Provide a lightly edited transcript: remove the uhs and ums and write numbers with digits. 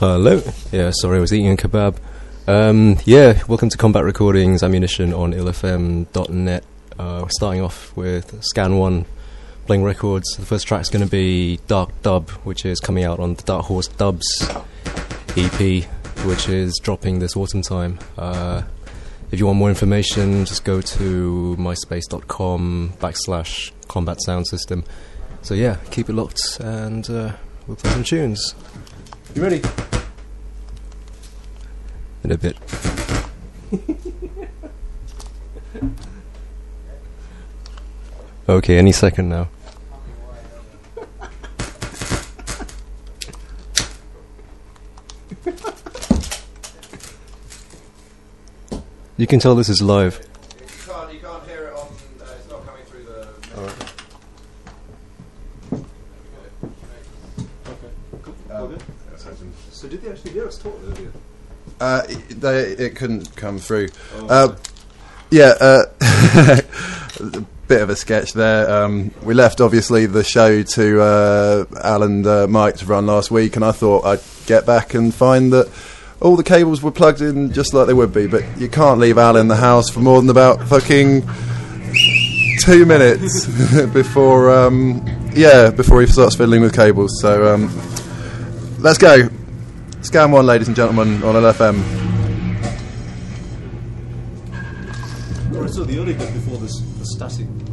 Hello. Yeah, sorry, I was eating a kebab. Welcome to Combat Recordings, Ammunition on illfm.net. We're starting off with Scan 1, playing records. The first track's going to be Dark Dub, which is coming out on the Dark Horse Dubs EP, which is dropping this autumn time. If you want more information, just go to myspace.com/combat sound system. So yeah, keep it locked and we'll play some tunes. You ready? In a bit. Okay, any second now. You can tell this is live. You can't hear it on. It's not coming through the. Okay. So did they actually hear us talk earlier? It couldn't come through. Oh, Bit of a sketch there. We left obviously the show to Al and Mike to run last week, and I thought I'd get back and find that all the cables were plugged in just like they would be, but you can't leave Al in the house for more than about fucking 2 minutes before he starts fiddling with cables. So let's go. Scan 1, ladies and gentlemen, on LFM. Alright, so the early bit before this, the static